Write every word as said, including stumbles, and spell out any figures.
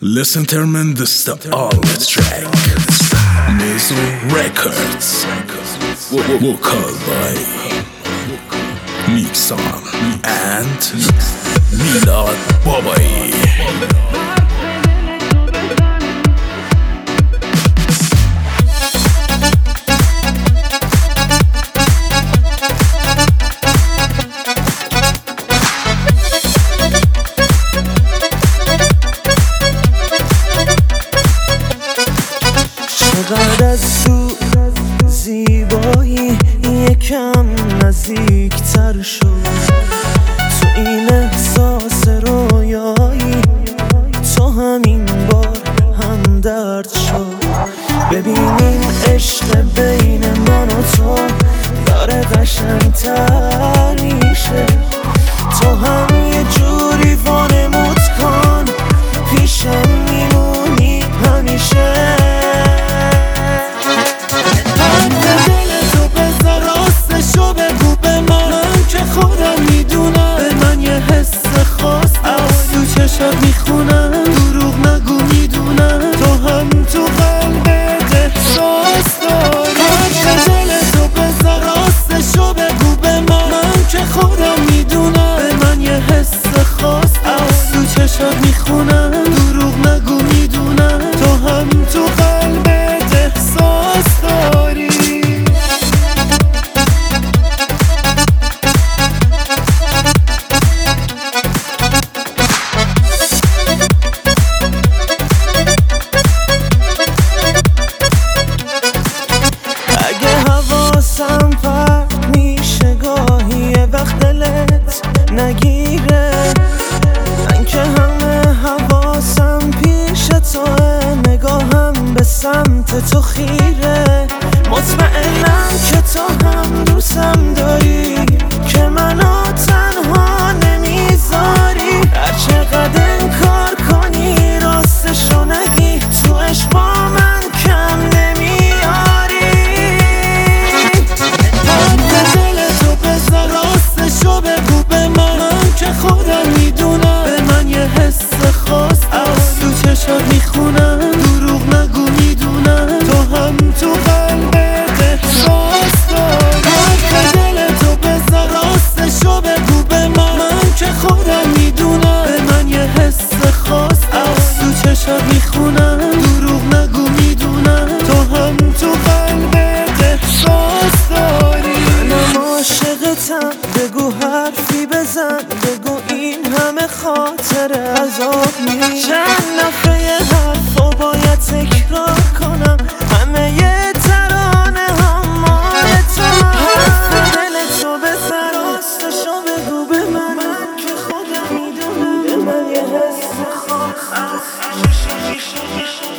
Listen tremendous the all track Mazo Records Vocal by Mixon and Milad Babai. چقدر از تو زیبایی یکم نزدیکتر شد، تو این احساس رویایی تو همین بار هم درد شد. ببینیم عشق بین من و تو داره قشنگتر میشه، تو هم یه جوری وانمود کن پیشم میمونی همیشه. چشم میخونم دروغ نگو میدونم تو هم تو قلبت احساس داری. هر دل تو بذار راستشو بگو به من، من که خودم میدونم به من یه حس خاص از تو چشم میخونم دروغ نگو میدونم تو هم تو قلبت احساس داری. نگیره من که همه حواسم پیش توه، نگاهم به سمت تو خیره، مطمئنم که تو هم دوستم داری که منو تنها نمیذاری. هر چقدر انکار کنی راستشو نگی تو عشق با من کم نمیاری. هر دل تو بذار راستشو بگو به من، که خودم میدونم به من یه حس خاص از تو چشم میخونم دروغ نگو میدونم تو هم تو قلبت احساس داری. هر دل تو بذار راستشو بگو به من، من که خودم میدونم به من یه حس خاص از تو چشم میخونم دروغ نگو میدونم تو هم تو قلبت احساس داری. منم عاشقتم بگو حرفی بزن، بگو این همه خاطر عذاب می چند نفعه حرفو باید تکرار کنم، همه یه ترانه هم مال تو. حرف دل تو بزن راستشو بگو به من، من که خودم میدونم به من یه حس خاص